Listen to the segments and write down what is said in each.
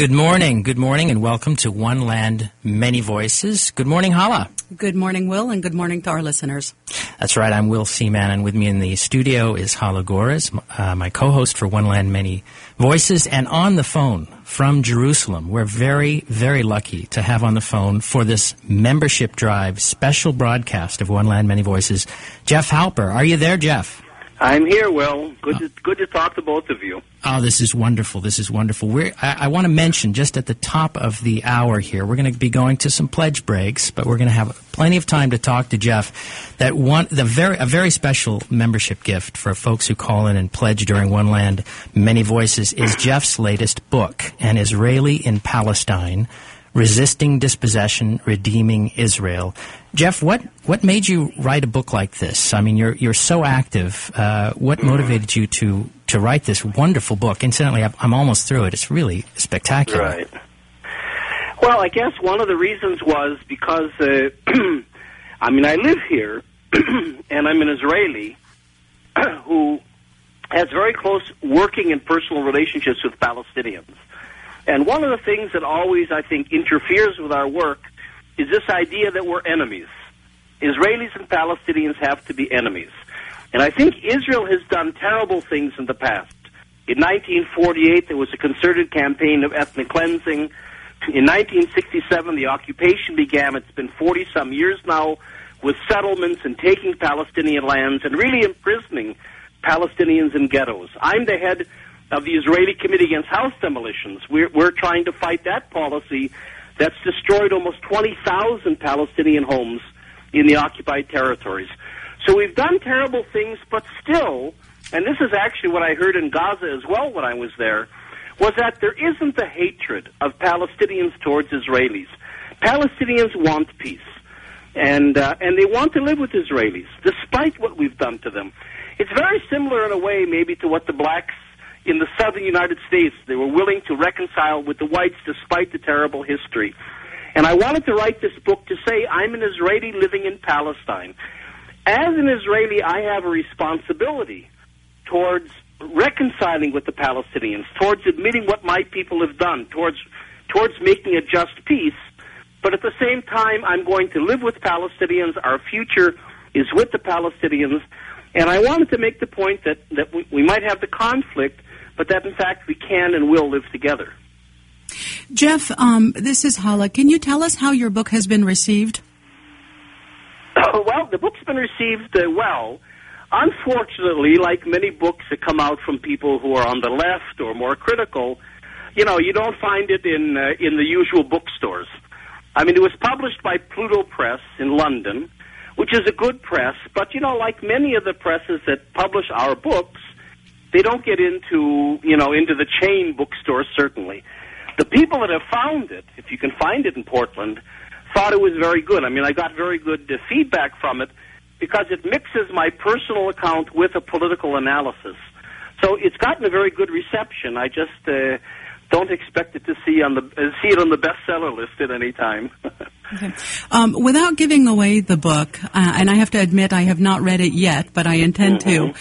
Good morning, and welcome to One Land, Many Voices. Good morning, Hala. Good morning, Will, and good morning to our listeners. That's right, I'm Will Seaman, and with me in the studio is Hala Gores, my co-host for One Land, Many Voices, and on the phone from Jerusalem. We're very, very lucky to have on the phone for this membership drive special broadcast of One Land, Many Voices, Jeff Halper. Are you there, Jeff? I'm here, Will. Good to talk to both of you. Oh, this is wonderful. I want to mention, just at the top of the hour here, we're going to be going to some pledge breaks, but we're going to have plenty of time to talk to Jeff. A very special membership gift for folks who call in and pledge during One Land, Many Voices is Jeff's latest book, An Israeli in Palestine, Resisting Dispossession, Redeeming Israel. Jeff, what made you write a book like this? I mean, you're so active. What motivated you to write this wonderful book? Incidentally, I'm almost through it. It's really spectacular. Right. Well, I guess one of the reasons was because, I live here, and I'm an Israeli who has very close working and personal relationships with Palestinians. And one of the things that always, I think, interferes with our work is this idea that we're enemies. Israelis and Palestinians have to be enemies. And I think Israel has done terrible things in the past. In 1948, there was a concerted campaign of ethnic cleansing. In 1967, the occupation began. It's been 40-some years now with settlements and taking Palestinian lands and really imprisoning Palestinians in ghettos. I'm the head of the Israeli Committee Against House Demolitions. We're trying to fight that policy that's destroyed almost 20,000 Palestinian homes in the occupied territories. So we've done terrible things, but still, and this is actually what I heard in Gaza as well when I was there, was that there isn't the hatred of Palestinians towards Israelis. Palestinians want peace, and they want to live with Israelis, despite what we've done to them. It's very similar in a way maybe to what the blacks in the southern United States, they were willing to reconcile with the whites despite the terrible history. And I wanted to write this book to say I'm an Israeli living in Palestine. As an Israeli, I have a responsibility towards reconciling with the Palestinians, towards admitting what my people have done, towards making a just peace. But at the same time, I'm going to live with Palestinians. Our future is with the Palestinians. And I wanted to make the point that we might have the conflict, but that, in fact, we can and will live together. Jeff, this is Hala. Can you tell us how your book has been received? Well, the book's been received well. Unfortunately, like many books that come out from people who are on the left or more critical, you don't find it in the usual bookstores. I mean, it was published by Pluto Press in London, which is a good press, but, like many of the presses that publish our books, they don't get into the chain bookstores, certainly. The people that have found it, if you can find it in Portland, thought it was very good. I mean, I got very good feedback from it because it mixes my personal account with a political analysis. So it's gotten a very good reception. I just don't expect it to see it on the bestseller list at any time. Okay. Without giving away the book, and I have to admit I have not read it yet, but I intend to.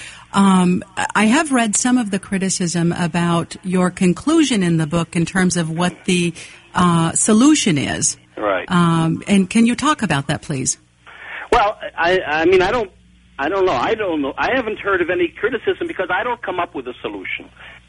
I have read some of the criticism about your conclusion in the book in terms of what the solution is. Right. And can you talk about that, please? Well, I don't know. I haven't heard of any criticism because I don't come up with a solution.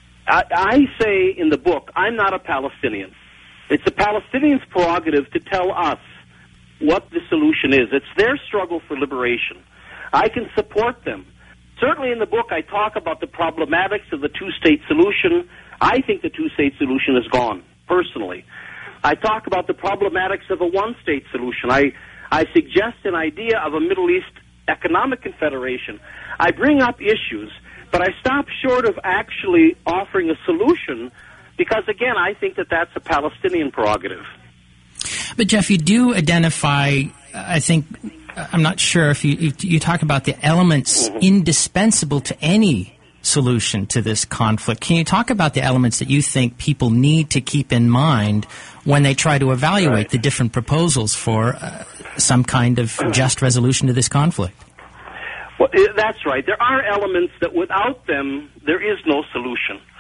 I say in the book, I'm not a Palestinian. It's the Palestinians' prerogative to tell us what the solution is. It's their struggle for liberation. I can support them. Certainly in the book, I talk about the problematics of the two-state solution. I think the two-state solution is gone, personally. I talk about the problematics of a one-state solution. I suggest an idea of a Middle East economic confederation. I bring up issues, but I stop short of actually offering a solution because, again, I think that that's a Palestinian prerogative. But, Jeff, you do identify, I think, I'm not sure if you talk about the elements indispensable to any solution to this conflict. Can you talk about the elements that you think people need to keep in mind when they try to evaluate the different proposals for some kind of just resolution to this conflict? Well, that's right. There are elements that without them, there is no solution.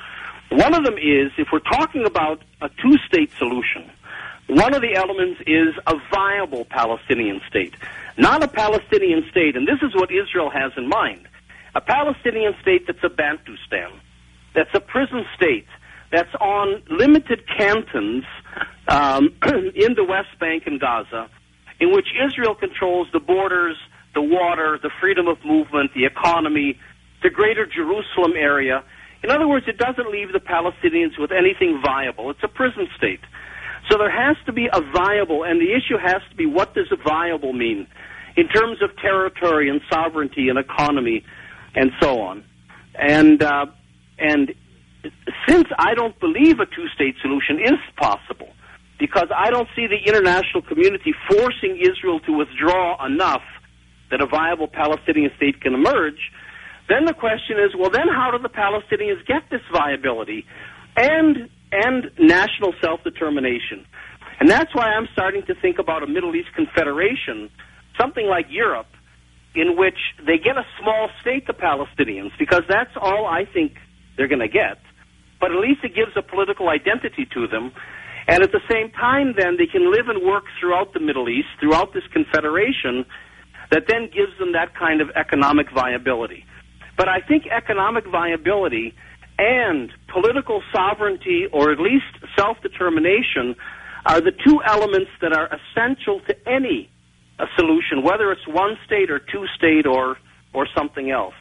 One of them is, if we're talking about a two-state solution, one of the elements is a viable Palestinian state. Not a Palestinian state, and this is what Israel has in mind, a Palestinian state that's a Bantustan, that's a prison state, that's on limited cantons in the West Bank and Gaza, in which Israel controls the borders, the water, the freedom of movement, the economy, the greater Jerusalem area. In other words, it doesn't leave the Palestinians with anything viable. It's a prison state. So there has to be a viable, and the issue has to be, what does a viable mean in terms of territory and sovereignty and economy and so on. And since I don't believe a two-state solution is possible, because I don't see the international community forcing Israel to withdraw enough that a viable Palestinian state can emerge, then the question is, well, then how do the Palestinians get this viability and national self-determination? And that's why I'm starting to think about a Middle East confederation, something like Europe, in which they get a small state, the Palestinians, because that's all I think they're going to get. But at least it gives a political identity to them. And at the same time, then, they can live and work throughout the Middle East, throughout this confederation, that then gives them that kind of economic viability. But I think economic viability and political sovereignty, or at least self-determination, are the two elements that are essential to any solution, whether it's one state or two-state or something else.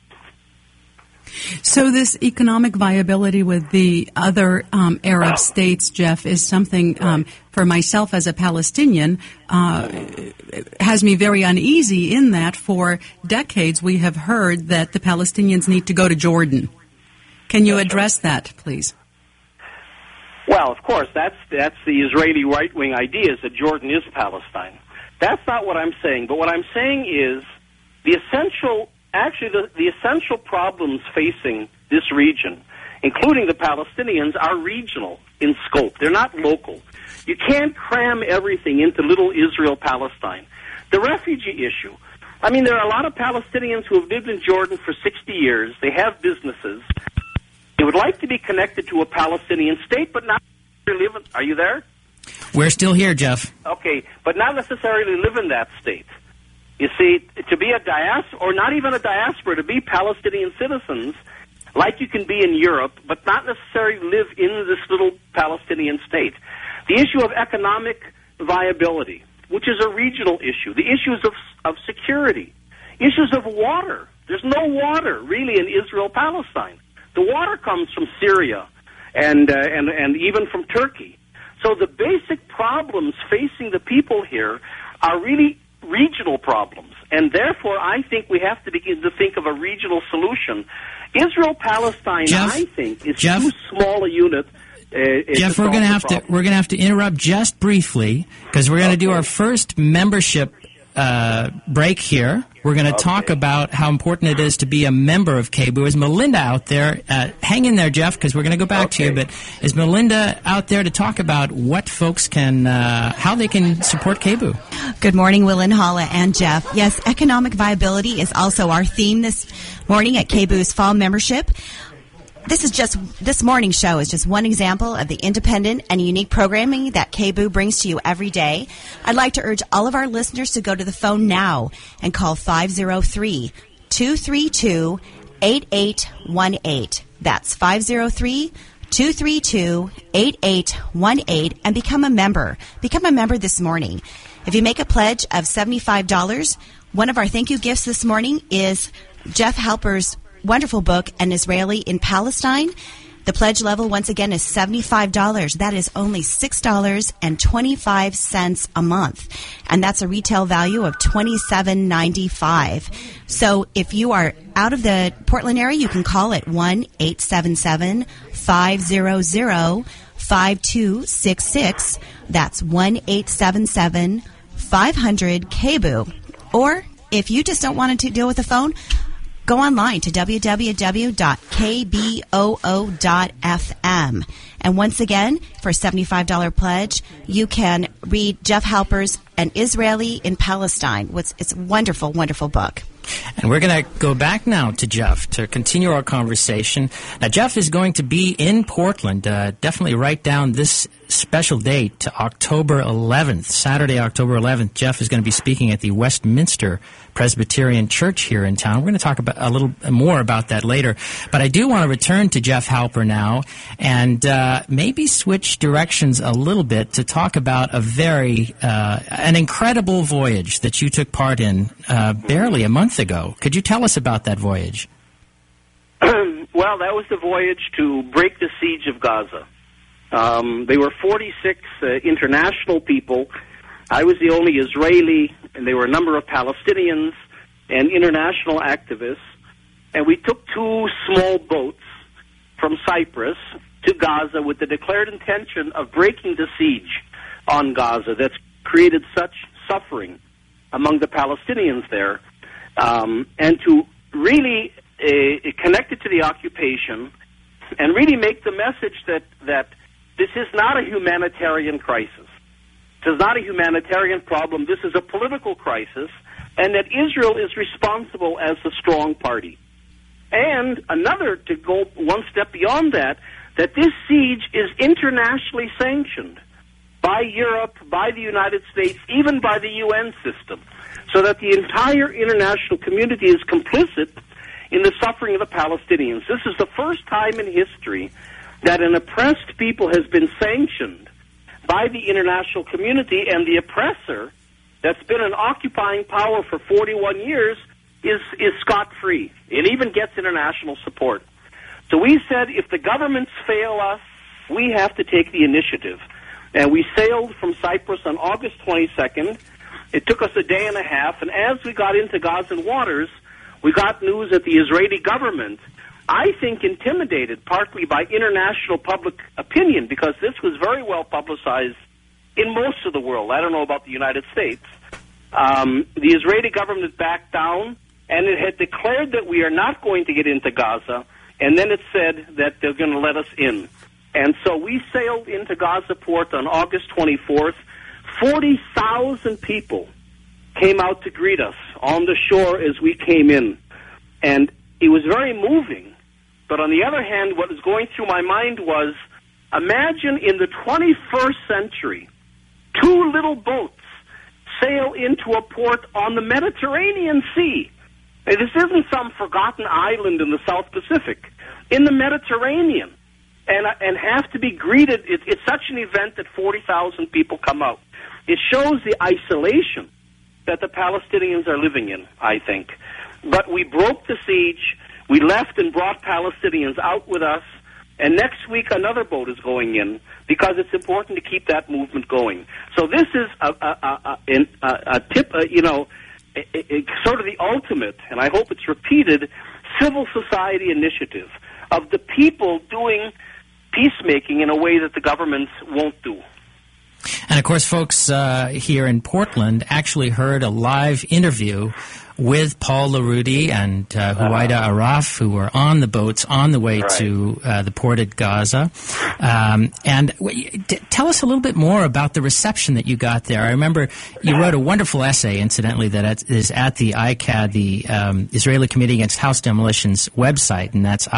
So this economic viability with the other Arab states, Jeff, is something for myself as a Palestinian has me very uneasy, in that for decades we have heard that the Palestinians need to go to Jordan. Can you address that, please? Well, of course, that's the Israeli right-wing idea, is that Jordan is Palestine. That's not what I'm saying, but what I'm saying is the essential problems facing this region, including the Palestinians, are regional in scope. They're not local. You can't cram everything into little Israel-Palestine. The refugee issue. I mean, there are a lot of Palestinians who have lived in Jordan for 60 years. They have businesses. They would like to be connected to a Palestinian state, but not live in. Are you there? We're still here, Jeff. Okay, but not necessarily live in that state. You see, to be a diaspora, or not even a diaspora, to be Palestinian citizens, like you can be in Europe, but not necessarily live in this little Palestinian state. The issue of economic viability, which is a regional issue. The issues of security. Issues of water. There's no water, really, in Israel-Palestine. The water comes from Syria and even from Turkey. So the basic problems facing the people here are really regional problems, and therefore I think we have to begin to think of a regional solution. Israel-Palestine, I think, is too small a unit. Jeff, we're going to have to interrupt just briefly, because we're going to do our first membership break here. We're going to talk about how important it is to be a member of KBOO. Is Melinda out there? Hang in there, Jeff, because we're going to go back to you. But is Melinda out there to talk about what folks can, how they can support KBOO? Good morning, Will and Hala and Jeff. Yes, economic viability is also our theme this morning at KBOO's fall membership. This morning's show is just one example of the independent and unique programming that KBOO brings to you every day. I'd like to urge all of our listeners to go to the phone now and call 503-232-8818. That's 503-232-8818 and become a member. Become a member this morning. If you make a pledge of $75, one of our thank you gifts this morning is Jeff Halper's wonderful book, An Israeli in Palestine. The pledge level, once again, is $75. That is only $6.25 a month. And that's a retail value of $27.95. So if you are out of the Portland area, you can call at 1-877-500-5266. That's 1-877-500-KBOO. Or if you just don't want to deal with the phone, go online to www.kboo.fm. And once again, for a $75 pledge, you can read Jeff Halper's An Israeli in Palestine. It's a wonderful, wonderful book. And we're going to go back now to Jeff to continue our conversation. Now, Jeff is going to be in Portland. Definitely write down this special date to October 11th, Saturday, October 11th. Jeff is going to be speaking at the Westminster Presbyterian Church here in town. We're going to talk about a little more about that later. But I do want to return to Jeff Halper now and maybe switch directions a little bit to talk about an incredible voyage that you took part in barely a month ago. Could you tell us about that voyage? Well, that was the voyage to break the siege of Gaza. They were 46 international people. I was the only Israeli, and there were a number of Palestinians and international activists. And we took 2 small boats from Cyprus to Gaza with the declared intention of breaking the siege on Gaza that's created such suffering among the Palestinians there, and to really connect it to the occupation and really make the message that this is not a humanitarian crisis. This is not a humanitarian problem. This is a political crisis, and that Israel is responsible as the strong party. And another, to go one step beyond that this siege is internationally sanctioned by Europe, by the United States, even by the UN system, so that the entire international community is complicit in the suffering of the Palestinians. This is the first time in history that an oppressed people has been sanctioned by the international community, and the oppressor that's been an occupying power for 41 years is scot-free. It even gets international support. So we said, if the governments fail us, we have to take the initiative. And we sailed from Cyprus on August 22nd. It took us a day and a half, and as we got into Gazan waters, we got news that the Israeli government, I think intimidated partly by international public opinion, because this was very well publicized in most of the world. I don't know about the United States. The Israeli government backed down, and it had declared that we are not going to get into Gaza, and then it said that they're going to let us in. And so we sailed into Gaza port on August 24th. 40,000 people came out to greet us on the shore as we came in. And it was very moving. But on the other hand, what was going through my mind was, imagine in the 21st century, 2 little boats sail into a port on the Mediterranean Sea. And this isn't some forgotten island in the South Pacific. In the Mediterranean. And have to be greeted. It's such an event that 40,000 people come out. It shows the isolation that the Palestinians are living in, I think. But we broke the siege. We left and brought Palestinians out with us. And next week, another boat is going in, because it's important to keep that movement going. So this is a tip, sort of the ultimate, and I hope it's repeated, civil society initiative of the people doing peacemaking in a way that the governments won't do. And, of course, folks here in Portland actually heard a live interview with Paul LaRudy and Huwaida Araf, who were on the boats on the way to the port at Gaza. And tell us a little bit more about the reception that you got there. I remember you wrote a wonderful essay, incidentally, that is at the ICAD, the Israeli Committee Against House Demolition's website, and that's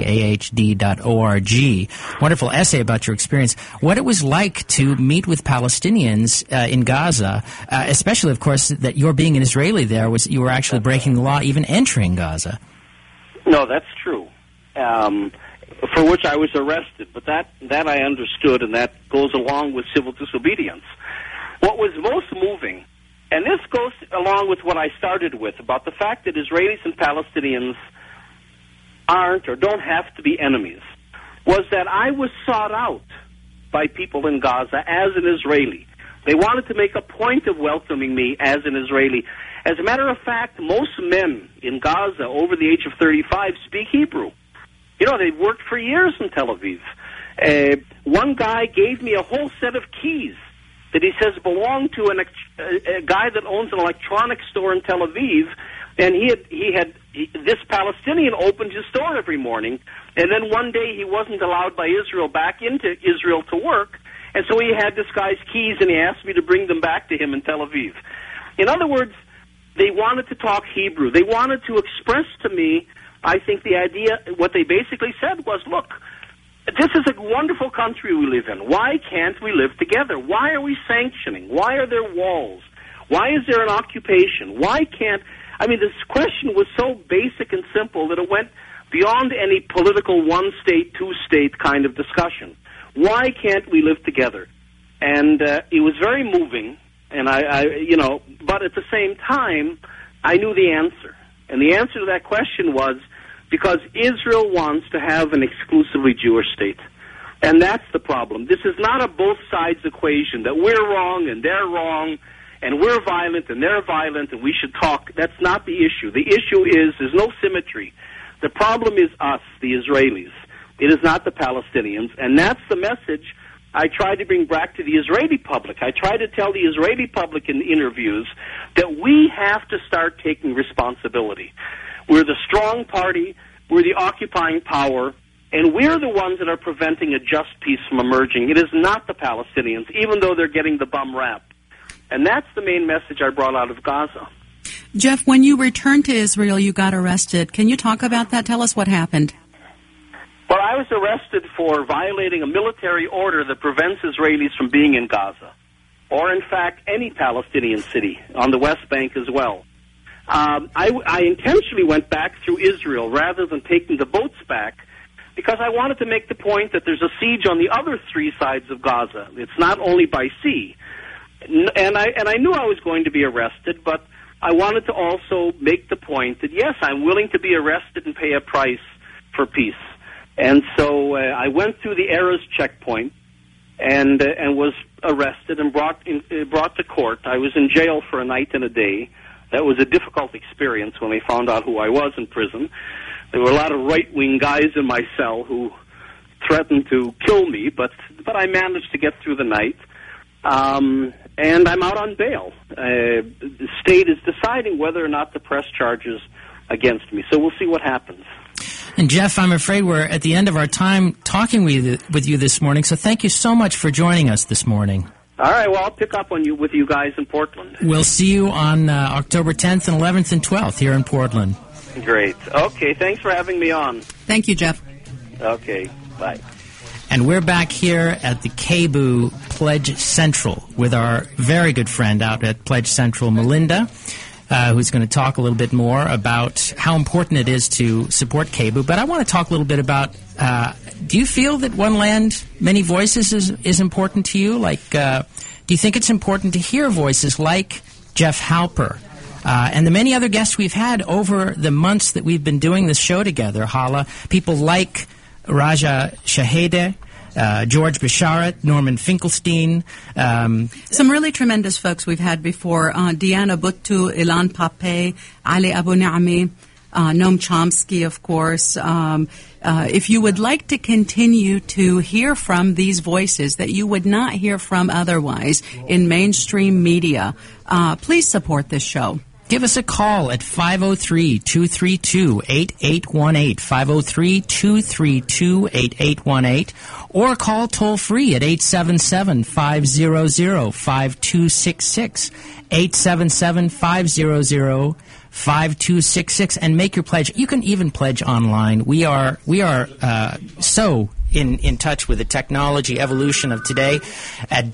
icahd.org. Wonderful essay about your experience. What it was like to meet with Palestinians in Gaza, especially, of course, that your being an Israeli there was you were actually breaking the law, even entering Gaza. No, that's true. For which I was arrested, but that I understood, and that goes along with civil disobedience. What was most moving, and this goes along with what I started with, about the fact that Israelis and Palestinians aren't or don't have to be enemies, was that I was sought out by people in Gaza as an Israeli. They wanted to make a point of welcoming me as an Israeli. As a matter of fact, most men in Gaza over the age of 35 speak Hebrew. You know, they've worked for years in Tel Aviv. One guy gave me a whole set of keys that he says belonged to a guy that owns an electronics store in Tel Aviv, and this Palestinian opened his store every morning, and then one day he wasn't allowed by Israel back into Israel to work, and so he had this guy's keys, and he asked me to bring them back to him in Tel Aviv. In other words, They wanted to talk Hebrew. They wanted to express to me, I think the idea, what they basically said was, look, this is a wonderful country we live in. Why can't we live together? Why are we sanctioning? Why are there walls? Why is there an occupation? Why can't... I mean, this question was so basic and simple that it went beyond any political one-state, two-state kind of discussion. Why can't we live together? And it was very moving, and but at the same time, I knew the answer. And the answer to that question was because Israel wants to have an exclusively Jewish state. And that's the problem. This is not a both sides equation that we're wrong and they're wrong and we're violent and they're violent and we should talk. That's not the issue. The issue is there's no symmetry. The problem is us, the Israelis. It is not the Palestinians. And that's the message I tried to bring back to the Israeli public. I tried to tell the Israeli public in the interviews that we have to start taking responsibility. We're the strong party, we're the occupying power, and we're the ones that are preventing a just peace from emerging. It is not the Palestinians, even though they're getting the bum rap. And that's the main message I brought out of Gaza. Jeff, when you returned to Israel, you got arrested. Can you talk about that? Tell us what happened. Well, I was arrested for violating a military order that prevents Israelis from being in Gaza, or in fact any Palestinian city on the West Bank as well. I intentionally went back through Israel rather than taking the boats back because I wanted to make the point that there's a siege on the other three sides of Gaza. It's not only by sea. And I knew I was going to be arrested, but I wanted to also make the point that, yes, I'm willing to be arrested and pay a price for peace. And so I went through the Erez checkpoint and was arrested and brought to court. I was in jail for a night and a day. That was a difficult experience when they found out who I was in prison. There were a lot of right-wing guys in my cell who threatened to kill me, but I managed to get through the night. And I'm out on bail. The state is deciding whether or not to press charges against me. So we'll see what happens. And Jeff, I'm afraid we're at the end of our time talking with you this morning, so thank you so much for joining us this morning. All right, well, I'll pick up on you with you guys in Portland. We'll see you on October 10th and 11th and 12th here in Portland. Great. Okay, thanks for having me on. Thank you, Jeff. Okay, bye. And we're back here at the KBOO Pledge Central with our very good friend out at Pledge Central, Melinda, who's going to talk a little bit more about how important it is to support KBOO. But I want to talk a little bit about, do you feel that One Land, Many Voices is important to you? Like, do you think it's important to hear voices like Jeff Halper and the many other guests we've had over the months that we've been doing this show together, Hala? People like Raja Shahede, George Bisharat, Norman Finkelstein. Some really tremendous folks we've had before. Diana Buttu, Ilan Pape, Ali Abu Na'mi, Noam Chomsky, of course. If you would like to continue to hear from these voices that you would not hear from otherwise in mainstream media, please support this show. Give us a call at 503-232-8818, 503-232-8818, or call toll-free at 877-500-5266, 877-500-5266, and make your pledge. You can even pledge online. We are so in touch with the technology evolution of today at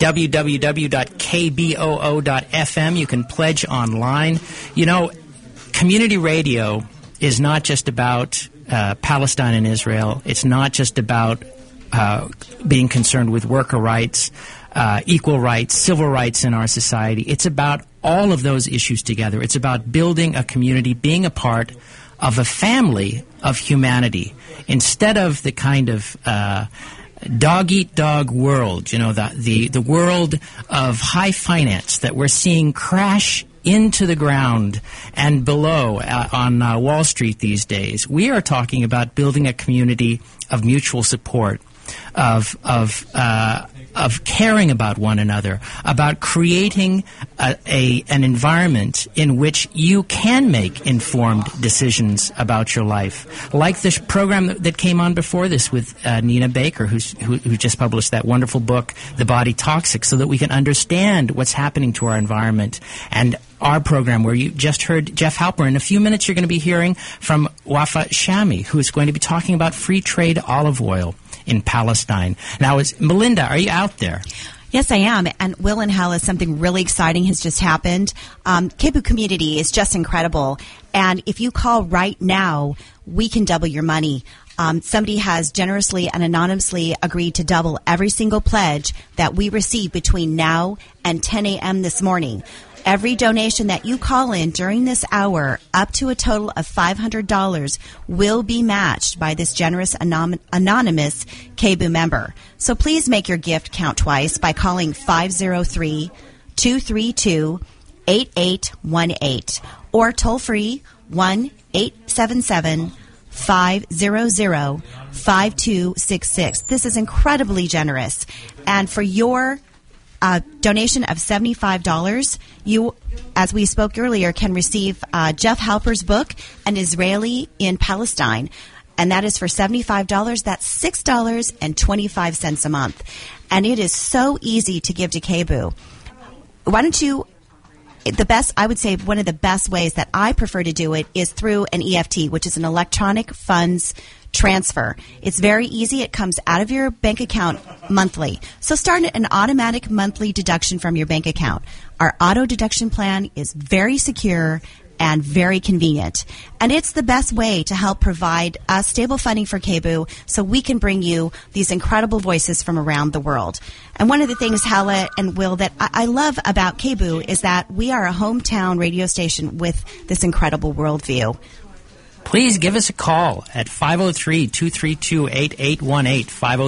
www.kboo.fm. You can pledge online. You know, community radio is not just about Palestine and Israel. It's not just about being concerned with worker rights, equal rights, civil rights in our society. It's about all of those issues together. It's about building a community, being a part of a family of humanity, instead of the kind of dog-eat-dog world, you know, the world of high finance that we're seeing crash into the ground and below on Wall Street these days. We are talking about building a community of mutual support, of caring about one another, about creating an environment in which you can make informed decisions about your life. Like this program that came on before this with Nina Baker, who just published that wonderful book, The Body Toxic, so that we can understand what's happening to our environment and our program where you just heard Jeff Halper. In a few minutes, you're going to be hearing from Wafa Shami, who is going to be talking about free trade olive oil in Palestine. Now, Melinda, are you out there? Yes, I am. And Will and Hala, something really exciting has just happened. KBOO community is just incredible. And if you call right now, we can double your money. Somebody has generously and anonymously agreed to double every single pledge that we receive between now and 10 a.m. this morning. Every donation that you call in during this hour, up to a total of $500, will be matched by this generous anonymous KBOO member. So please make your gift count twice by calling 503-232-8818 or toll free 1-877-500-5266. This is incredibly generous. And for your donation of $75, you, as we spoke earlier, can receive Jeff Halper's book, An Israeli in Palestine. And that is for $75. That's $6.25 a month. And it is so easy to give to KBOO. Why don't you... I would say one of the best ways that I prefer to do it is through an EFT, which is an electronic funds transfer. It's very easy. It comes out of your bank account monthly. So start an automatic monthly deduction from your bank account. Our auto deduction plan is very secure and very convenient. And it's the best way to help provide stable funding for KBOO so we can bring you these incredible voices from around the world. And one of the things, Hala and Will, that I love about KBOO is that we are a hometown radio station with this incredible worldview. Please give us a call at 503-232-8818,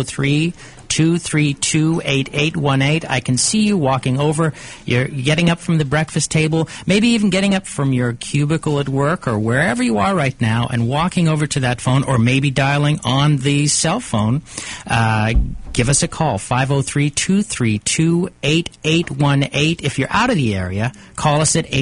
503-232-8818. I can see you walking over. You're getting up from the breakfast table, maybe even getting up from your cubicle at work or wherever you are right now and walking over to that phone, or maybe dialing on the cell phone. Give us a call, 503-232-8818. If you're out of the area, call us at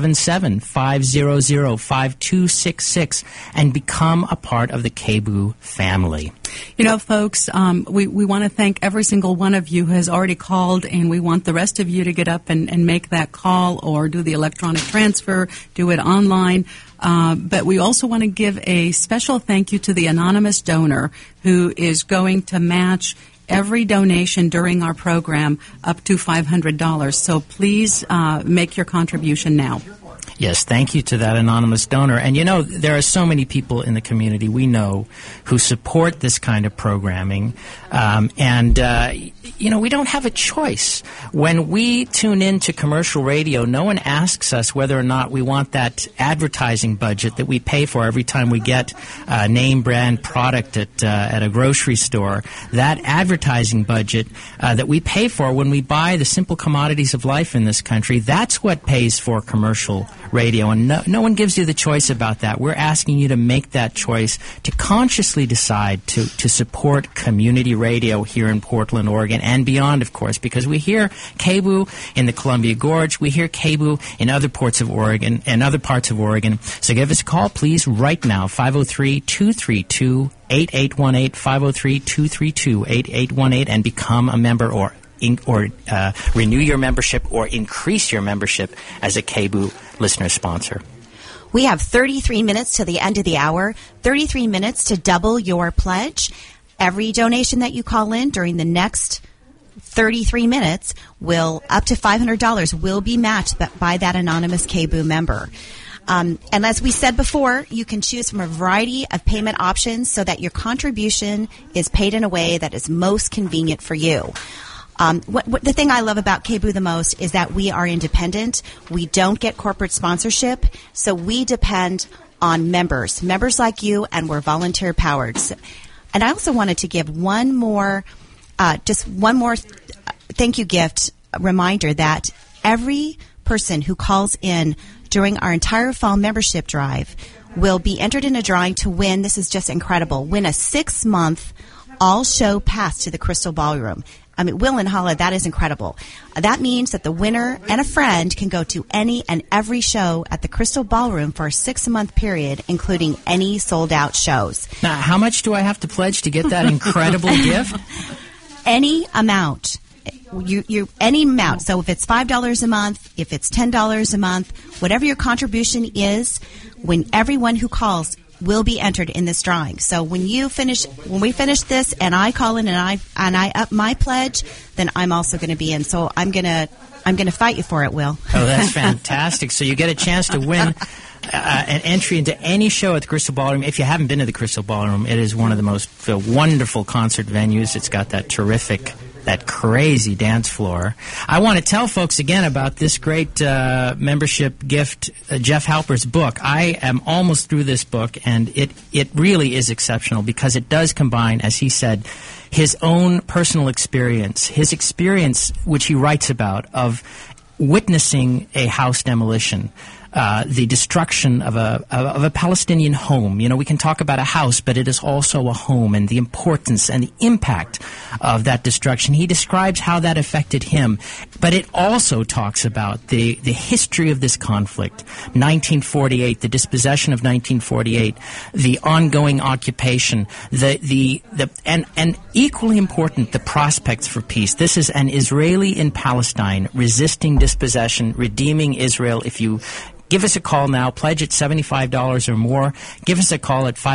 877-500-5266 and become a part of the KBOO family. You know, folks, we want to thank every single one of you who has already called, and we want the rest of you to get up and make that call or do the electronic transfer, do it online. But we also want to give a special thank you to the anonymous donor who is going to match every donation during our program up to $500. So please make your contribution now. Yes, thank you to that anonymous donor. And, you know, there are so many people in the community we know who support this kind of programming. You know, we don't have a choice. When we tune into commercial radio, no one asks us whether or not we want that advertising budget that we pay for every time we get a name brand product at a grocery store. That advertising budget that we pay for when we buy the simple commodities of life in this country, that's what pays for commercial radio. And no one gives you the choice about that. We're asking you to make that choice, to consciously decide to support community radio here in Portland, Oregon, and beyond, of course, because we hear KBOO in the Columbia Gorge, we hear KBOO in other parts of Oregon, So give us a call, please, right now, 503-232-8818, 503-232-8818, and become a member or renew your membership or increase your membership as a KBOO listener sponsor. We have 33 minutes to the end of the hour, 33 minutes to double your pledge. Every donation that you call in during the next 33 minutes up to $500 will be matched by that anonymous KBOO member. And as we said before, you can choose from a variety of payment options so that your contribution is paid in a way that is most convenient for you. The thing I love about KBOO the most is that we are independent. We don't get corporate sponsorship, so we depend on members like you, and we're volunteer powered. And I also wanted to give one more thank you gift reminder that every person who calls in during our entire fall membership drive will be entered in a drawing to win, this is just incredible, win a 6-month all-show pass to the Crystal Ballroom. I mean, Will and Hala, that is incredible. That means that the winner and a friend can go to any and every show at the Crystal Ballroom for a 6-month period, including any sold-out shows. Now, how much do I have to pledge to get that incredible gift? Any amount. you any amount. So if it's $5 a month, if it's $10 a month, whatever your contribution is, when everyone who calls will be entered in this drawing. So when we finish this, and I call in and I up my pledge, then I'm also going to be in. So I'm gonna fight you for it, Will. Oh, that's fantastic! So you get a chance to win an entry into any show at the Crystal Ballroom. If you haven't been to the Crystal Ballroom, it is one of the most wonderful concert venues. It's got that crazy dance floor. I want to tell folks again about this great membership gift, Jeff Halper's book. I am almost through this book, and it really is exceptional because it does combine, as he said, his own personal experience, his experience, which he writes about, of witnessing a house demolition. The destruction of a Palestinian home. You know, we can talk about a house, but it is also a home, and the importance and the impact of that destruction. He describes how that affected him, but it also talks about the history of this conflict, 1948, the dispossession of 1948, the ongoing occupation, and equally important, the prospects for peace. This is an Israeli in Palestine resisting dispossession, redeeming Israel. If you give us a call now. Pledge at $75 or more. Give us a call at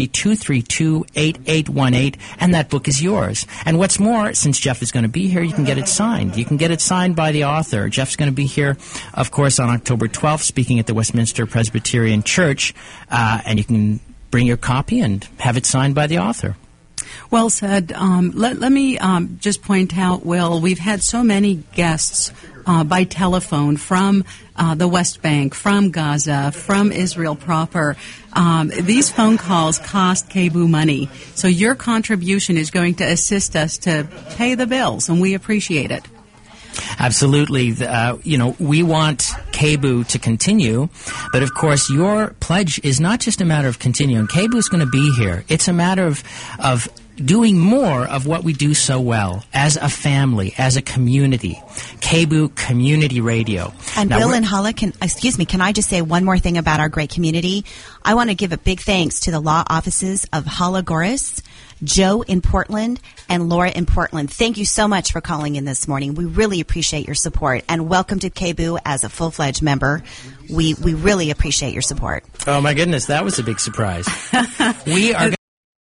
503-232-8818, and that book is yours. And what's more, since Jeff is going to be here, you can get it signed. You can get it signed by the author. Jeff's going to be here, of course, on October 12th, speaking at the Westminster Presbyterian Church, and you can bring your copy and have it signed by the author. Well said. Let me just point out, Will, we've had so many guests by telephone from the West Bank, from Gaza, from Israel proper. These phone calls cost KBOO money. So your contribution is going to assist us to pay the bills, and we appreciate it. Absolutely. We want KBOO to continue, but of course your pledge is not just a matter of continuing. KBOO is going to be here. It's a matter of doing more of what we do so well as a family, as a community. KBOO Community Radio. And now, Will and Hala, can I just say one more thing about our great community? I want to give a big thanks to the law offices of Hala Goris, Joe in Portland, and Laura in Portland. Thank you so much for calling in this morning. We really appreciate your support, and welcome to KBOO as a full-fledged member. We really appreciate your support. Oh my goodness, that was a big surprise. We are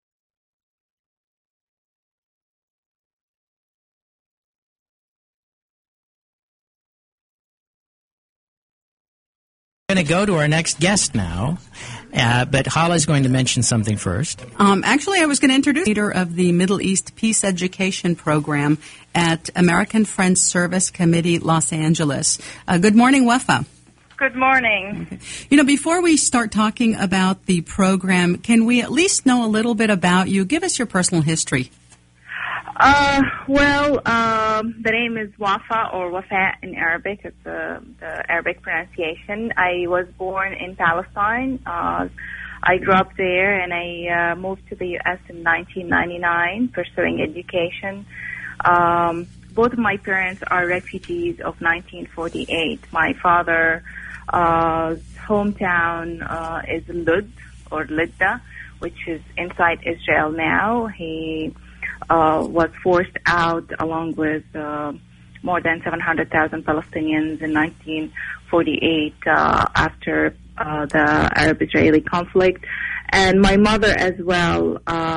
going to go to our next guest now, but Hala is going to mention something first. Actually, I was going to introduce the leader of the Middle East Peace Education Program at American Friends Service Committee, Los Angeles. Good morning, Wafa. Good morning. Okay. Before we start talking about the program, can we at least know a little bit about you? Give us your personal history. The name is Wafa, or Wafa in Arabic. It's the Arabic pronunciation. I was born in Palestine. I grew up there, and I moved to the U.S. in 1999, pursuing education. Both of my parents are refugees of 1948. My father's hometown is Lud, or Lidda, which is inside Israel now. He was forced out along with more than 700,000 Palestinians in 1948 after the Arab-Israeli conflict. And my mother as well,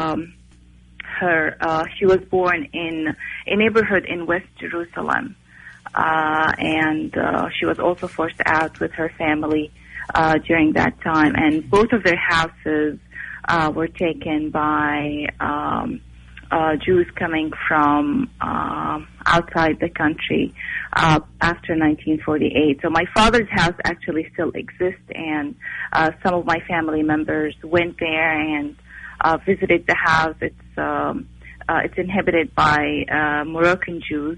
she was born in a neighborhood in West Jerusalem, and she was also forced out with her family during that time. And both of their houses were taken by Jews coming from outside the country after 1948. So my father's house actually still exists, and some of my family members went there and visited the house. It's inhabited by Moroccan Jews.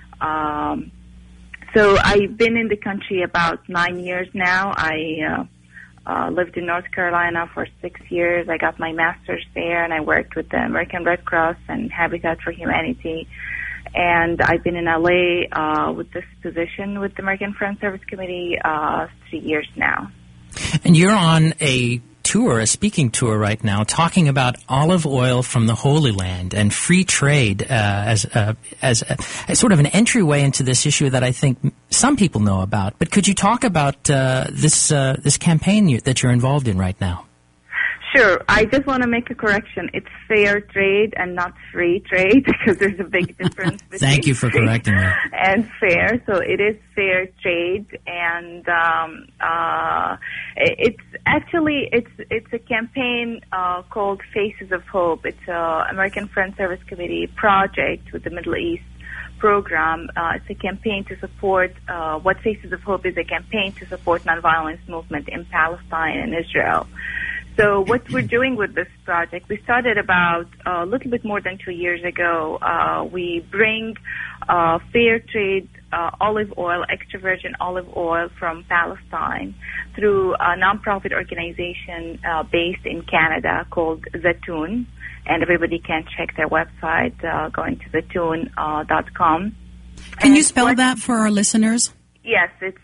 So I've been in the country about 9 years now. I lived in North Carolina for 6 years. I got my master's there, and I worked with the American Red Cross and Habitat for Humanity. And I've been in LA with this position with the American Friends Service Committee 3 years now. And you're on a tour, a speaking tour right now, talking about olive oil from the Holy Land and free trade as sort of an entryway into this issue that I think some people know about. But could you talk about this campaign that you're involved in right now? Sure. I just want to make a correction. It's fair trade and not free trade, because there's a big difference between Thank you for correcting me. And fair. So it is fair trade, and it's actually it's a campaign called Faces of Hope. It's a American Friends Service Committee project with the Middle East program. It's a campaign to support what Faces of Hope is, a campaign to support nonviolence movement in Palestine and Israel. So what we're doing with this project, we started about a little bit more than 2 years ago. We bring fair trade olive oil, extra virgin olive oil from Palestine through a nonprofit organization based in Canada called Zatoun. And everybody can check their website going to zatoun.com. Can you spell that for our listeners? Yes, it's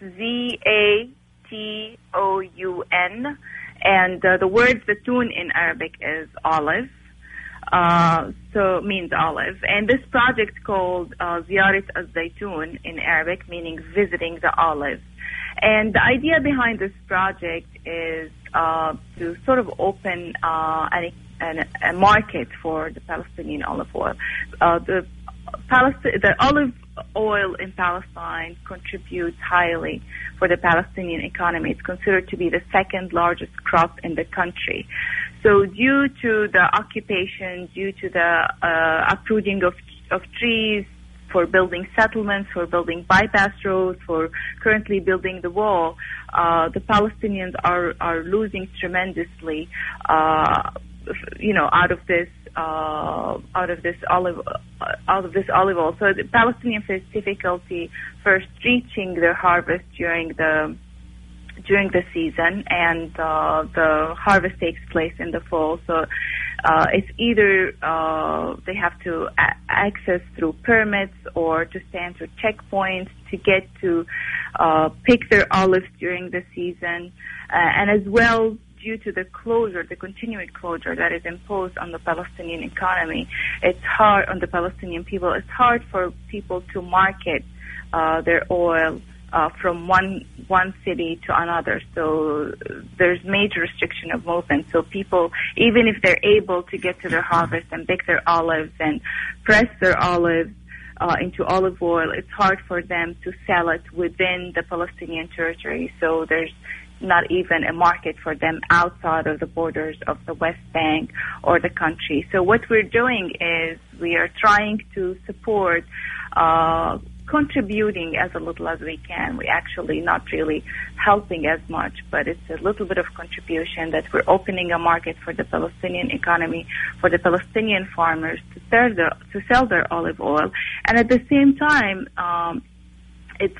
Zatoun. And the word zatoun in Arabic is olive, so it means olive. And this project called Ziyarat al-Zaytun in Arabic, meaning visiting the olive. And the idea behind this project is to sort of open a market for the Palestinian olive oil. The olive oil in Palestine contributes highly for the Palestinian economy. It's considered to be the second largest crop in the country. So due to the occupation, due to the uprooting of trees, for building settlements, for building bypass roads, for currently building the wall, the Palestinians are losing tremendously, out of this olive oil. So the Palestinians face difficulty first reaching their harvest during the season, and the harvest takes place in the fall. So it's either they have to access through permits or to stand through checkpoints to get to pick their olives during the season, and as well, due to the continuing closure that is imposed on the Palestinian economy, it's hard on the Palestinian people. It's hard for people to market their oil from one city to another. So there's major restriction of movement. So people, even if they're able to get to their harvest and pick their olives and press their olives into olive oil, it's hard for them to sell it within the Palestinian territory. So there's not even a market for them outside of the borders of the West Bank or the country. So what we're doing is we are trying to support contributing as a little as we can. We're actually not really helping as much, but it's a little bit of contribution that we're opening a market for the Palestinian economy, for the Palestinian farmers to sell their olive oil. And at the same time, it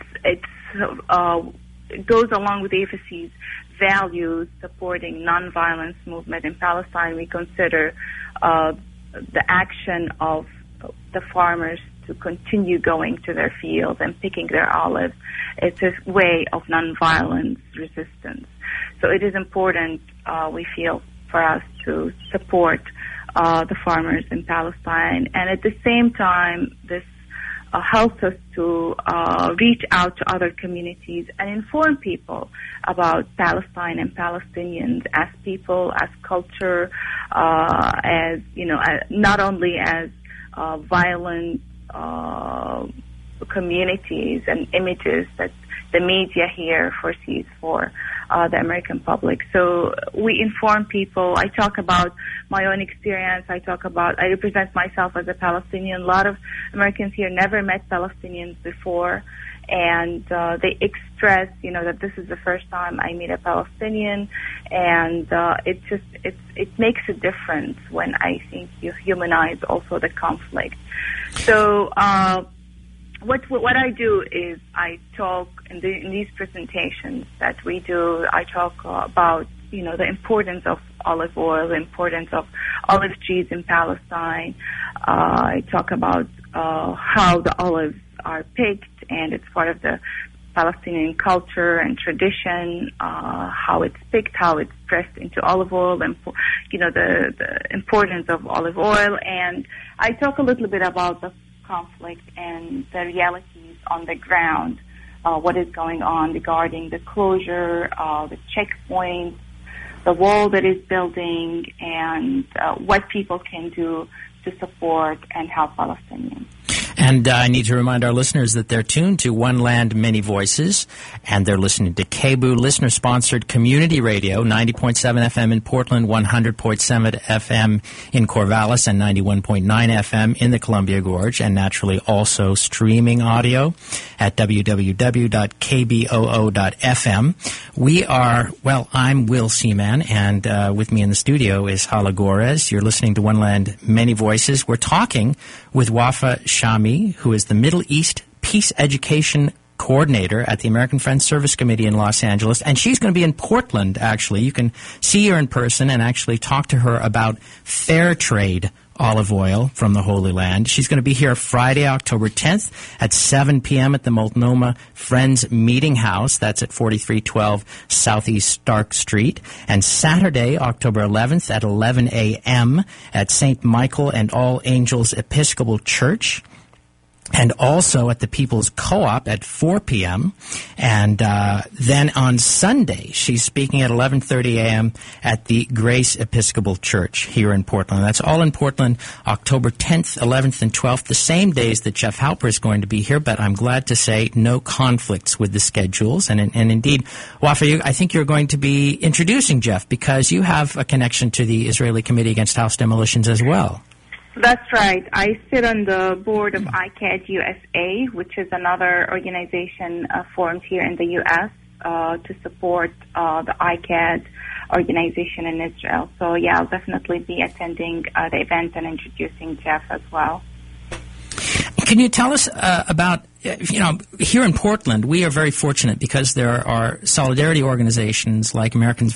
goes along with AFSC's values supporting nonviolence movement in Palestine. We consider the action of the farmers to continue going to their fields and picking their olives. It's a way of nonviolence resistance. So it is important, we feel, for us to support the farmers in Palestine. And at the same time, this helps us to reach out to other communities and inform people about Palestine and Palestinians as people, as culture, as, not only as violent communities and images that the media here foresees for the American public. So we inform people. I talk about my own experience. I represent myself as a Palestinian. A lot of Americans here never met Palestinians before, and they express, that this is the first time I meet a Palestinian, and it makes a difference when I think you humanize also the conflict. So what I do is I talk in these presentations that we do. I talk about the importance of olive oil, the importance of olive trees in Palestine. I talk about how the olives are picked, and it's part of the Palestinian culture and tradition, how it's picked, how it's pressed into olive oil, and the importance of olive oil. And I talk a little bit about the conflict and the realities on the ground, what is going on regarding the closure, the checkpoints, the wall that is building, and what people can do to support and help Palestinians. And I need to remind our listeners that they're tuned to One Land, Many Voices, and they're listening to KBOO listener-sponsored community radio, 90.7 FM in Portland, 100.7 FM in Corvallis, and 91.9 FM in the Columbia Gorge, and naturally also streaming audio at www.kboo.fm. We are, I'm Will Seaman, and with me in the studio is Hala Gorez. You're listening to One Land, Many Voices. We're talking with Wafa Shami, who is the Middle East Peace Education Coordinator at the American Friends Service Committee in Los Angeles. And she's going to be in Portland, actually. You can see her in person and actually talk to her about fair trade olive oil from the Holy Land. She's going to be here Friday, October 10th at 7 p.m. at the Multnomah Friends Meeting House. That's at 4312 Southeast Stark Street. And Saturday, October 11th at 11 a.m. at St. Michael and All Angels Episcopal Church. And also at the People's Co-op at 4 p.m. And then on Sunday, she's speaking at 11:30 a.m. at the Grace Episcopal Church here in Portland. That's all in Portland, October 10th, 11th, and 12th, the same days that Jeff Halper is going to be here. But I'm glad to say no conflicts with the schedules. And indeed, Wafa, I think you're going to be introducing Jeff because you have a connection to the Israeli Committee Against House Demolitions as well. That's right. I sit on the board of ICAD USA, which is another organization formed here in the U.S. To support the ICAD organization in Israel. So, yeah, I'll definitely be attending the event and introducing Jeff as well. Can you tell us about, here in Portland, we are very fortunate because there are solidarity organizations like Americans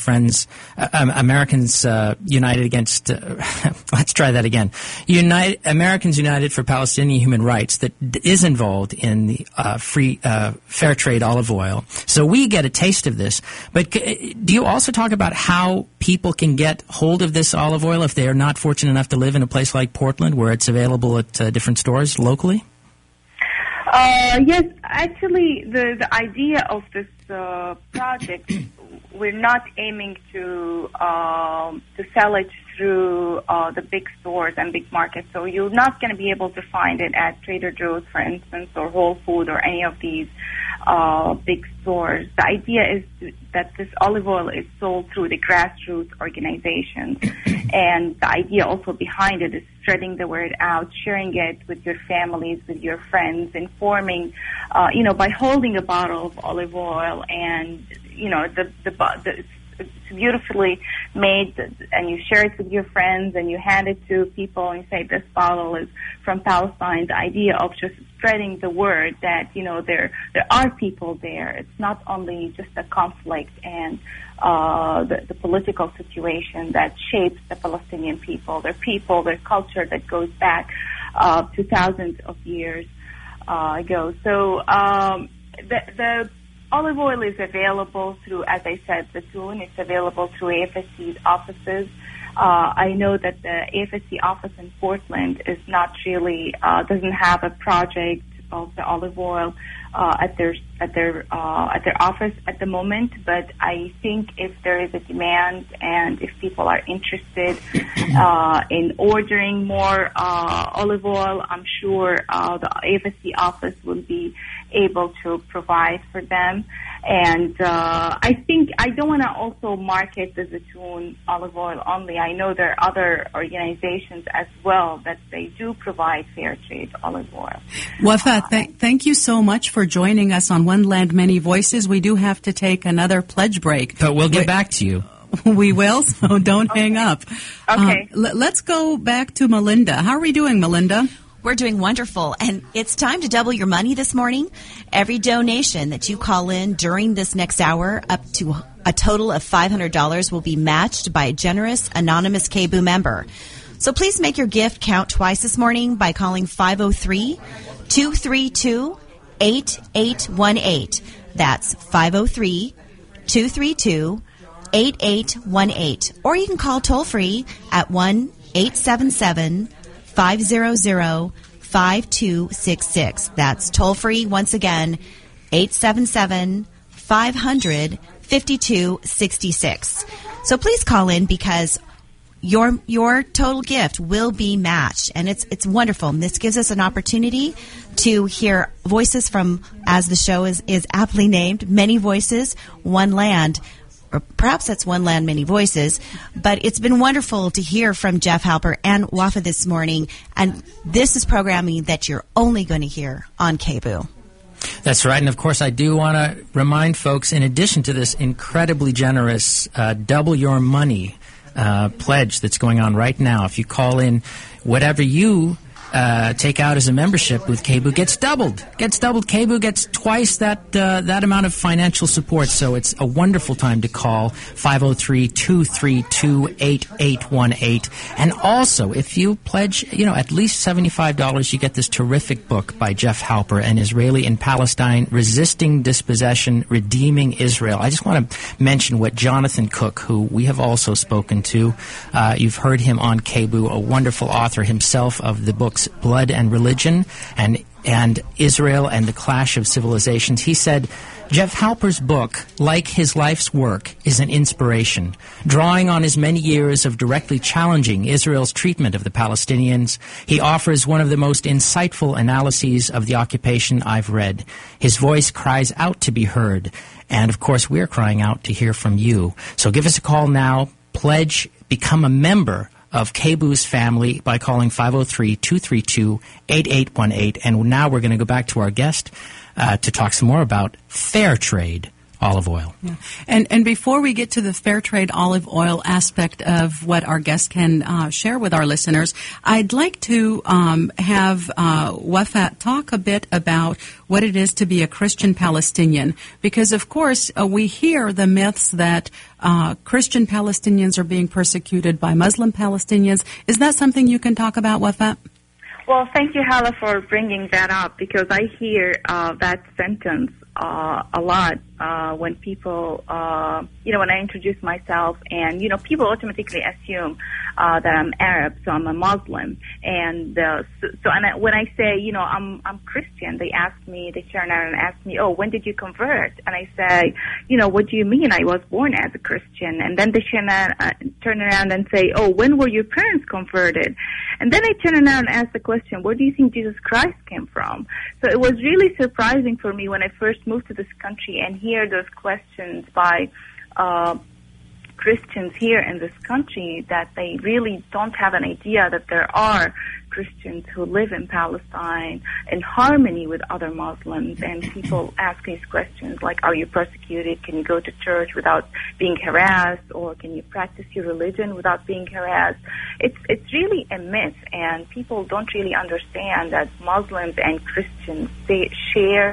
United Against, let's try that again, Americans United for Palestinian Human Rights that is involved in the fair trade olive oil. So we get a taste of this. But do you also talk about how people can get hold of this olive oil if they are not fortunate enough to live in a place like Portland where it's available at different stores locally? Yes, actually, the idea of this project, we're not aiming to sell it through the big stores and big markets. So you're not going to be able to find it at Trader Joe's, for instance, or Whole Foods, or any of these big stores. The idea is that this olive oil is sold through the grassroots organizations. And the idea also behind it is spreading the word out, sharing it with your families, with your friends, informing, by holding a bottle of olive oil and, it's beautifully made, and you share it with your friends and you hand it to people and you say this bottle is from Palestine. The idea of just spreading the word that there are people there. It's not only just a conflict and the political situation that shapes the Palestinian people, their culture that goes back to thousands of years ago. So the olive oil is available through, as I said, the tune. It's available through AFSC's offices. I know that the AFSC office in Portland is not really doesn't have a project of the olive oil at their office at the moment. But I think if there is a demand and if people are interested in ordering more olive oil, I'm sure the AFSC office will be able to provide for them. And I think I don't want to also market the Zaytoun olive oil only. I know there are other organizations as well that they do provide fair trade olive oil. Wafa, thank you so much for joining us on One Land, Many Voices. We do have to take another pledge break. But we'll get back to you. We will, so don't hang up. Okay. Let's go back to Melinda. How are we doing, Melinda? We're doing wonderful, and it's time to double your money this morning. Every donation that you call in during this next hour, up to a total of $500, will be matched by a generous anonymous KBOO member. So please make your gift count twice this morning by calling 503-232-8818. That's 503-232-8818. Or you can call toll-free at 1-877-500-5266. That's toll-free, once again, 877-500-5266. So please call in because your total gift will be matched, and it's wonderful. And this gives us an opportunity to hear voices from, as the show is aptly named, Many Voices, One Land. Or perhaps that's One Land, Many Voices. But it's been wonderful to hear from Jeff Halper and Wafa this morning, and this is programming that you're only going to hear on KBOO. That's right. And, of course, I do want to remind folks, in addition to this incredibly generous Double Your Money pledge that's going on right now, if you call in, whatever you take out as a membership with KBOO gets doubled. KBOO gets twice that amount of financial support. So it's a wonderful time to call 503-232-8818. And also, if you pledge, at least $75, you get this terrific book by Jeff Halper, An Israeli in Palestine, Resisting Dispossession, Redeeming Israel. I just want to mention what Jonathan Cook, who we have also spoken to, you've heard him on KBOO, a wonderful author himself of the books Blood and Religion and Israel and the Clash of Civilizations. He said, Jeff Halper's book, like his life's work, is an inspiration. Drawing on his many years of directly challenging Israel's treatment of the Palestinians, he offers one of the most insightful analyses of the occupation I've read. His voice cries out to be heard. And, of course, we're crying out to hear from you. So give us a call now. Pledge, become a member of KBOO's family by calling 503-232-8818. And now we're going to go back to our guest to talk some more about fair trade olive oil. Yeah. And before we get to the fair trade olive oil aspect of what our guest can share with our listeners, I'd like to have Wafat talk a bit about what it is to be a Christian Palestinian. Because, of course, we hear the myths that Christian Palestinians are being persecuted by Muslim Palestinians. Is that something you can talk about, Wafat? Well, thank you, Hala, for bringing that up, because I hear that sentence a lot when people, when I introduce myself, and, people automatically assume that I'm Arab, so I'm a Muslim. And when I say, I'm Christian, they turn around and ask me, oh, when did you convert? And I say, what do you mean? I was born as a Christian. And then they turn around and say, oh, when were your parents converted? And then I turn around and ask the question, where do you think Jesus Christ came from? So it was really surprising for me when I first moved to this country and hear those questions by Christians here in this country, that they really don't have an idea that there are Christians who live in Palestine in harmony with other Muslims. And people ask these questions like, are you persecuted? Can you go to church without being harassed? Or can you practice your religion without being harassed? It's really a myth, and people don't really understand that Muslims and Christians, they share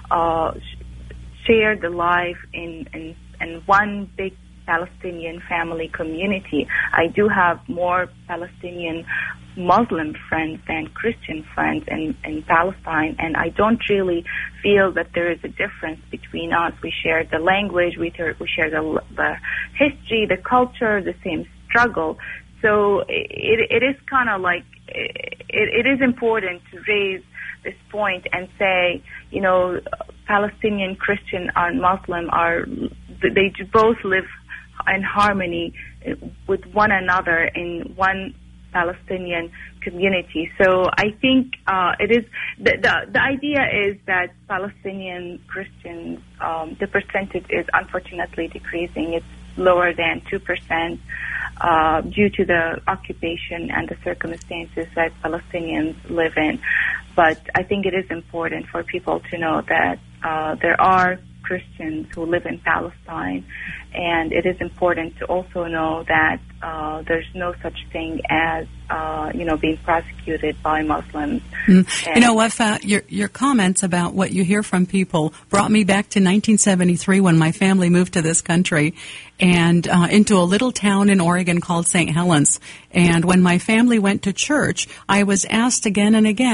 the life in one big Palestinian family community. I do have more Palestinian Muslim friends than Christian friends in Palestine, and I don't really feel that there is a difference between us. We share the language, we share the history, the culture, the same struggle. So it is kind of like, it is important to raise this point and say, Palestinian Christian and Muslim they both live in harmony with one another in one Palestinian community. So I think it is the idea is that Palestinian Christians, the percentage is unfortunately decreasing. It's lower than 2% due to the occupation and the circumstances that Palestinians live in. But I think it is important for people to know that there are Christians who live in Palestine, and it is important to also know that there's no such thing as being prosecuted by Muslims. Wafa, your comments about what you hear from people brought me back to 1973 when my family moved to this country and into a little town in Oregon called St. Helens. And when my family went to church, I was asked again and again,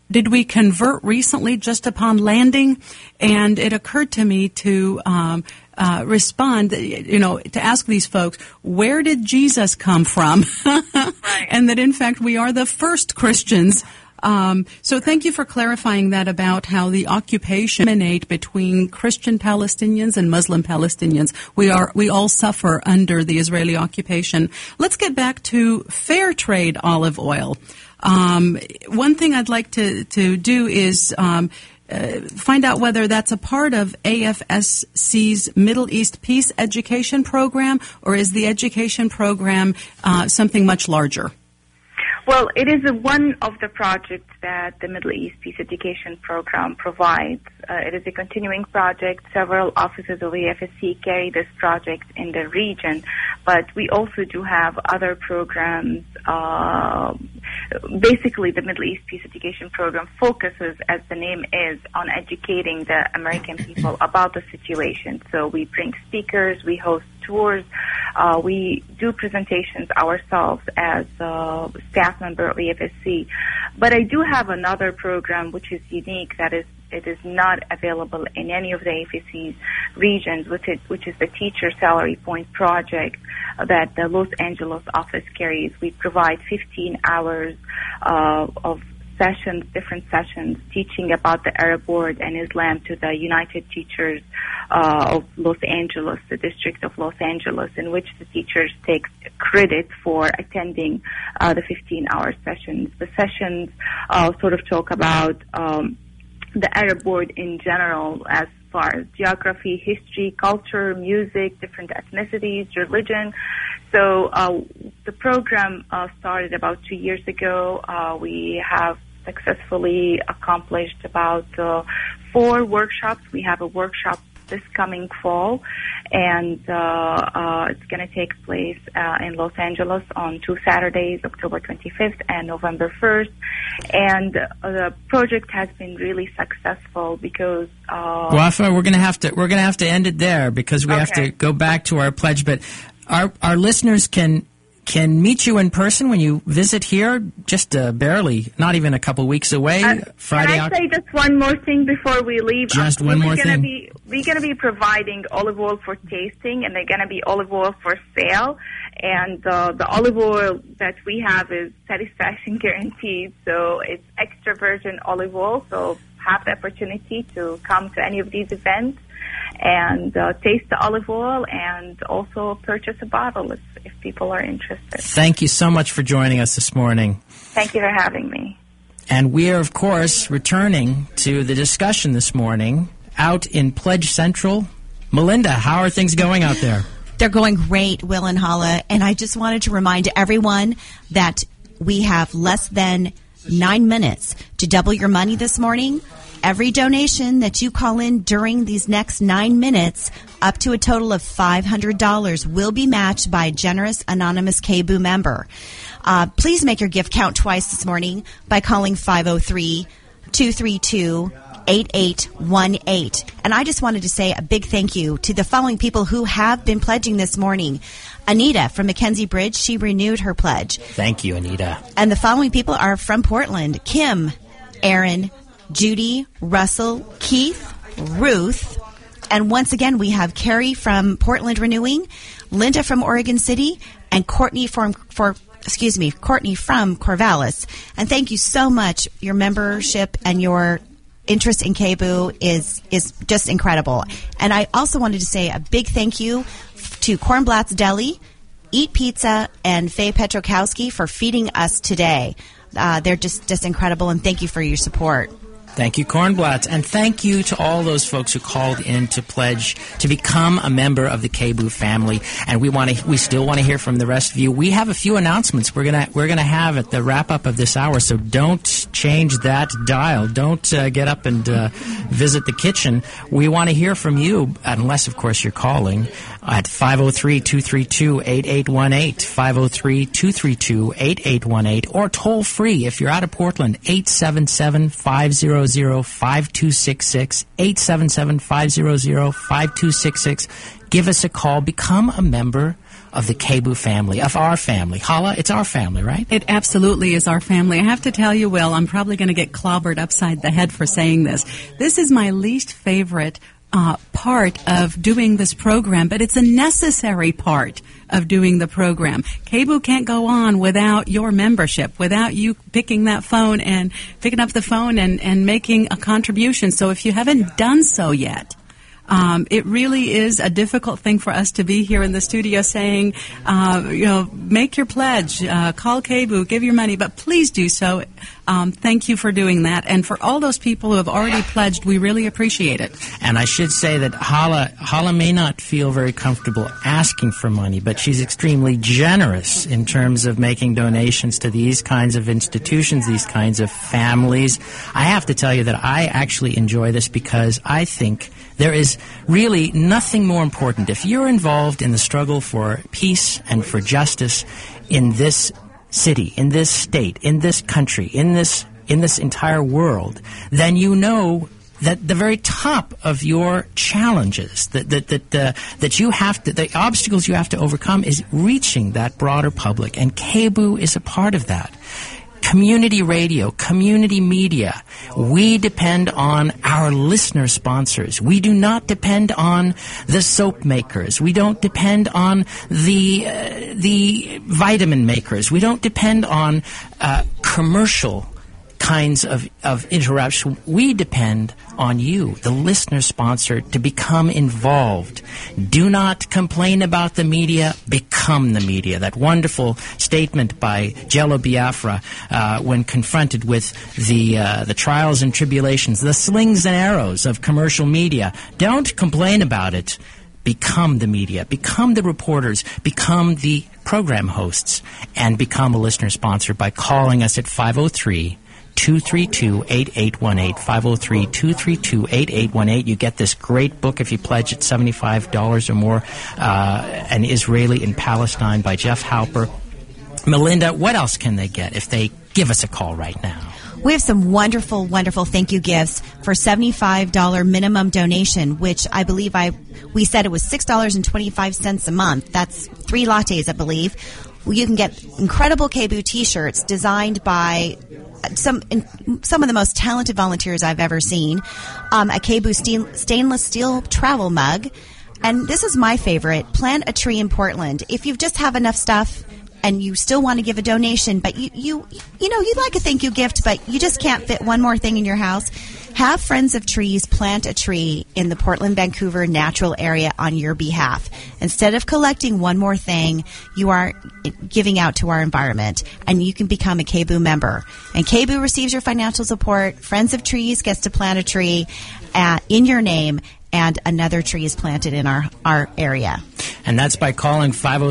did we convert recently just upon landing? And it occurred to me to respond, to ask these folks, where did Jesus come from? And that, in fact, we are the first Christians. So thank you for clarifying that about how the occupation discriminate between Christian Palestinians and Muslim Palestinians. We all suffer under the Israeli occupation. Let's get back to fair trade olive oil. One thing I'd like to do is find out whether that's a part of AFSC's Middle East Peace Education Program, or is the education program something much larger? Well, it is one of the projects that the Middle East Peace Education Program provides. It is a continuing project. Several offices of AFSC carry this project in the region, but we also do have other programs. Basically, the Middle East Peace Education Program focuses, as the name is, on educating the American people about the situation. So we bring speakers, we host tours, we do presentations ourselves as a staff member of AFSC. But I do have another program which is unique, it is not available in any of the AFSC's regions, which is the Teacher Salary Point Project that the Los Angeles office carries. We provide 15 hours of sessions, different sessions, teaching about the Arab world and Islam to the United Teachers of Los Angeles, the District of Los Angeles, in which the teachers take credit for attending the 15-hour sessions. The sessions sort of talk about the Arab world in general, as far as geography, history, culture, music, different ethnicities, religion. So the program started about 2 years ago. We have successfully accomplished about 4 workshops. We have a workshop this coming fall, and it's going to take place in Los Angeles on 2 Saturdays, October 25th and November 1st. And the project has been really successful because Wafa, we're going to have to end it there because we have to go back to our pledge. But our listeners can meet you in person when you visit here, just barely, not even a couple weeks away. Friday. Can I say just one more thing before we leave? Just one more thing. We're going to be providing olive oil for tasting, and they're going to be olive oil for sale. And the olive oil that we have is satisfaction guaranteed, so it's extra virgin olive oil. So have the opportunity to come to any of these events and taste the olive oil, and also purchase a bottle if people are interested. Thank you so much for joining us this morning. Thank you for having me. And we are, of course, returning to the discussion this morning out in Pledge Central. Melinda, how are things going out there? They're going great, Will and Hala. And I just wanted to remind everyone that we have less than 9 minutes to double your money this morning. Every donation that you call in during these next 9 minutes, up to a total of $500, will be matched by a generous anonymous KBOO member. Please make your gift count twice this morning by calling 503-232-8818. And I just wanted to say a big thank you to the following people who have been pledging this morning. Anita from Mackenzie Bridge, she renewed her pledge. Thank you, Anita. And the following people are from Portland: Kim, Aaron, Judy, Russell, Keith, Ruth, and once again we have Carrie from Portland renewing, Linda from Oregon City, and Courtney from Corvallis. And thank you so much. Your membership and your interest in KBOO is just incredible. And I also wanted to say a big thank you to Kornblatt's Deli, Eat Pizza, and Faye Petrokowski for feeding us today. They're just incredible, and thank you for your support. Thank you, Kornblatt. And thank you to all those folks who called in to pledge to become a member of the KBOO family. And we still want to hear from the rest of you. We have a few announcements we're gonna have at the wrap up of this hour, so don't change that dial. Don't get up and visit the kitchen. We want to hear from you, unless of course you're calling at 503-232-8818, 503-232-8818, or toll free if you're out of Portland, 877-500-5266, 877-500-5266. Give us a call. Become a member of the KBOO family, of our family. Hala, it's our family, right? It absolutely is our family. I have to tell you, Will, I'm probably going to get clobbered upside the head for saying this. This is my least favorite part of doing this program, but it's a necessary part of doing the program. KBOO can't go on without your membership, without you picking up the phone and making a contribution. So if you haven't done so yet, it really is a difficult thing for us to be here in the studio saying, make your pledge, call KBOO, give your money, but please do so. Thank you for doing that. And for all those people who have already pledged, we really appreciate it. And I should say that Hala may not feel very comfortable asking for money, but she's extremely generous in terms of making donations to these kinds of institutions, these kinds of families. I have to tell you that I actually enjoy this because I think there is really nothing more important. If you're involved in the struggle for peace and for justice in this city, in this state, in this country, in this entire world, then you know that the very top of your challenges, that you have to, the obstacles you have to overcome is reaching that broader public, and KBOO is a part of that. Community radio, community media, we depend on our listener sponsors. We do not depend on the soap makers. We don't depend on the vitamin makers. We don't depend on commercial kinds of interruption. We depend on you, the listener sponsor, to become involved. Do not complain about the media, become the media. That wonderful statement by Jello Biafra when confronted with the trials and tribulations, the slings and arrows of commercial media. Don't complain about it. Become the media, become the reporters, become the program hosts, and become a listener sponsor by calling us at 503-232-8818, 503-232-8818. You get this great book if you pledge at $75 or more, An Israeli in Palestine by Jeff Halper. Melinda, what else can they get if they give us a call right now? We have some wonderful, wonderful thank you gifts for $75 minimum donation, which I believe we said it was $6.25 a month. That's 3 lattes, I believe. You can get incredible KBOO T-shirts designed by some of the most talented volunteers I've ever seen. A KBOO stainless steel travel mug, and this is my favorite: Plant a Tree in Portland. If you just have enough stuff and you still want to give a donation, but you'd like a thank you gift, but you just can't fit one more thing in your house, have Friends of Trees plant a tree in the Portland-Vancouver natural area on your behalf. Instead of collecting one more thing, you are giving out to our environment, and you can become a KBOO member. And KBOO receives your financial support. Friends of Trees gets to plant a tree in your name, and another tree is planted in our area. And that's by calling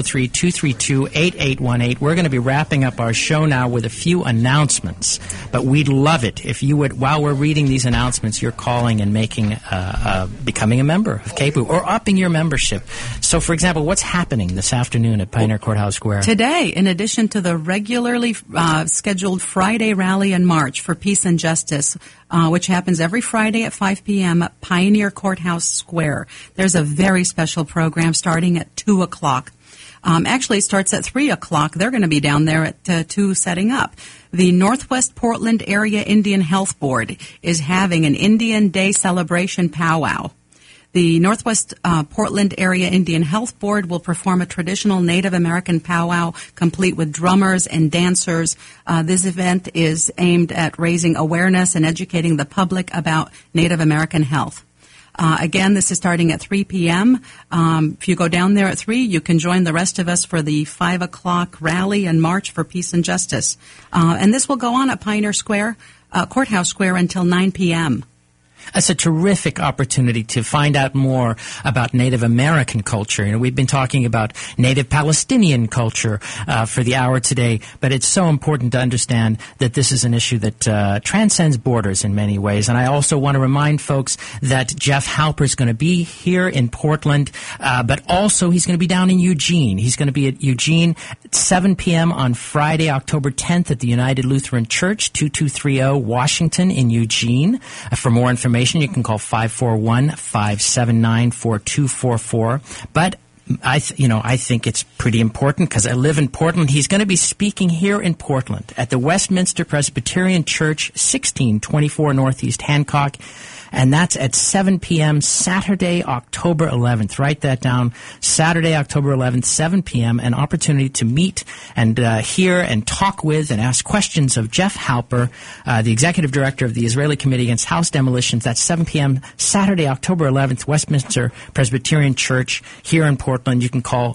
503-232-8818. We're going to be wrapping up our show now with a few announcements. But we'd love it if you would, while we're reading these announcements, you're calling and making becoming a member of KBOO or upping your membership. So, for example, what's happening this afternoon at Pioneer Courthouse Square? Today, in addition to the regularly scheduled Friday rally and march for peace and justice, which happens every Friday at 5 p.m. at Pioneer Courthouse Square, there's a very special program starting at 2 o'clock. Actually, it starts at 3 o'clock. They're going to be down there at 2 setting up. The Northwest Portland Area Indian Health Board is having an Indian Day celebration powwow. The Northwest Portland Area Indian Health Board will perform a traditional Native American powwow complete with drummers and dancers. This event is aimed at raising awareness and educating the public about Native American health. Again, this is starting at 3 p.m. If you go down there at 3, you can join the rest of us for the 5 o'clock rally and march for peace and justice. And this will go on at Pioneer Square, Courthouse Square until 9 p.m. That's a terrific opportunity to find out more about Native American culture. You know, we've been talking about Native Palestinian culture for the hour today, but it's so important to understand that this is an issue that transcends borders in many ways. And I also want to remind folks that Jeff Halper is going to be here in Portland, but also he's going to be down in Eugene. He's going to be at Eugene at 7 p.m. on Friday, October 10th at the United Lutheran Church, 2230 Washington in Eugene. For more information, you can call 541-579-4244. But I think it's pretty important because I live in Portland. He's going to be speaking here in Portland at the Westminster Presbyterian Church, 1624 Northeast Hancock. And that's at 7 p.m. Saturday, October 11th. Write that down. Saturday, October 11th, 7 p.m. An opportunity to meet and hear and talk with and ask questions of Jeff Halper, the Executive Director of the Israeli Committee Against House Demolitions. That's 7 p.m. Saturday, October 11th, Westminster Presbyterian Church here in Portland. You can call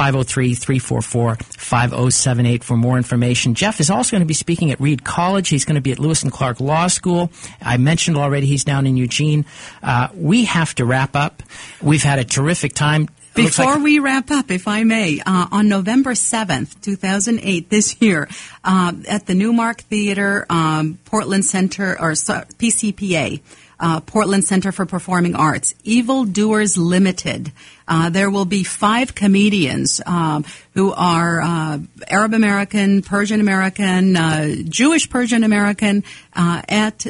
503-344-5078 for more information. Jeff is also going to be speaking at Reed College. He's going to be at Lewis and Clark Law School. I mentioned already he's down in Eugene. We have to wrap up. We've had a terrific time. Before we wrap up, if I may, on November 7th, 2008, this year, at the Newmark Theater, Portland Center, or PCPA, Portland Center for Performing Arts, Evildoers Limited. There will be 5 comedians who are Arab American, Persian American, Jewish Persian American at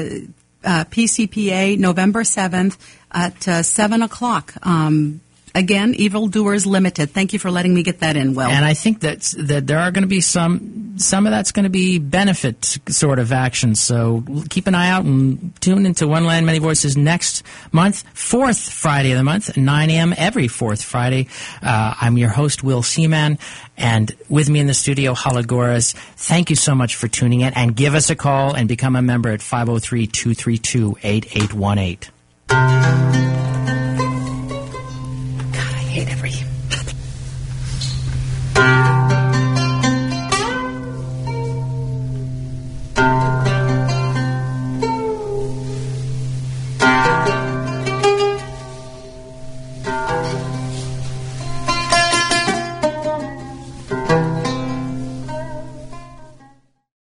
PCPA, November 7th at 7 o'clock. Again, Evildoers Limited. Thank you for letting me get that in, Will. And I think that there are going to be some of that's going to be benefit sort of action. So keep an eye out and tune into One Land, Many Voices next month, 4th Friday of the month, 9 a.m. every 4th Friday. I'm your host, Will Seaman, and with me in the studio, Hala Goras. Thank you so much for tuning in, and give us a call and become a member at 503-232-8818.